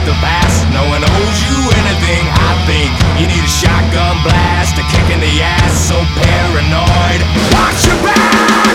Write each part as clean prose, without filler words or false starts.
the past. No one owes you anything. I think you need a shotgun blast, a kick in the ass. So paranoid, watch your back.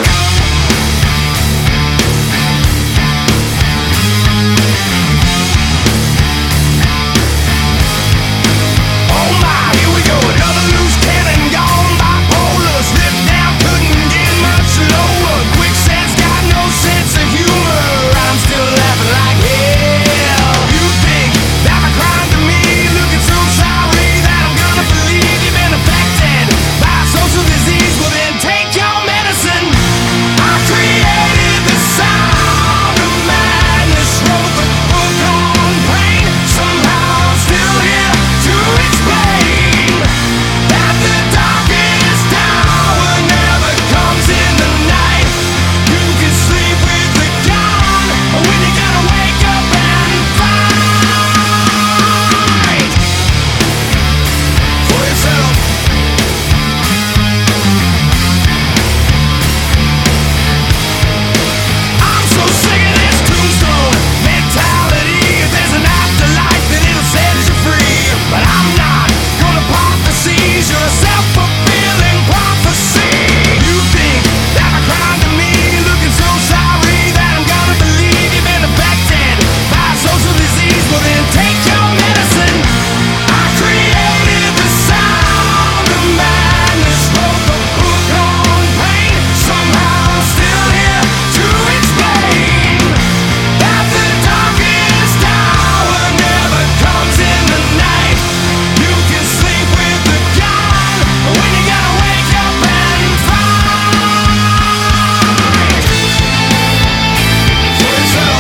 Oh my, here we go. Another loose cannon gone bipolar. Slipped down, couldn't get much lower. Quicksand's got no sense of humor. I'm still laughing like hell. You think that my crime to me, looking so sorry that I'm gonna believe you've been affected by a social disease? Well then take your medicine. I created the sound of madness, wrote the book on pain. Somehow I'm still here to explain that the darkest hour never comes in the night. You can sleep with the gun when you're gonna wake up and fight for yourself. I'm so sick of this tombstone mentality. If there's an afterlife, then it'll set you free. But I'm not gonna pop the seas. You're a self-fulfilling prophecy. You think that my crime to me, looking so sorry that I'm gonna believe you've been affected by a social disease? Well then take your medicine. I created the sound of madness, wrote the book on pain. Somehow I'm still here to explain that the darkest hour never comes in the night. You can sleep with the gun when you gotta wake up and fight for yourself.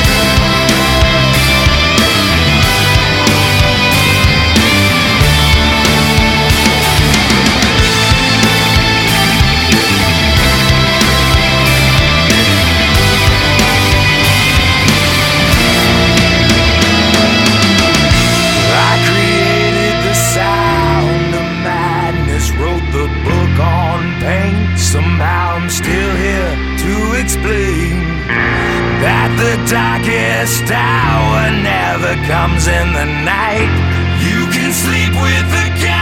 I created the sound of madness, wrote the book on pain. Somehow I'm still here to explain that the darkest hour never comes in the night. You can sleep with the gun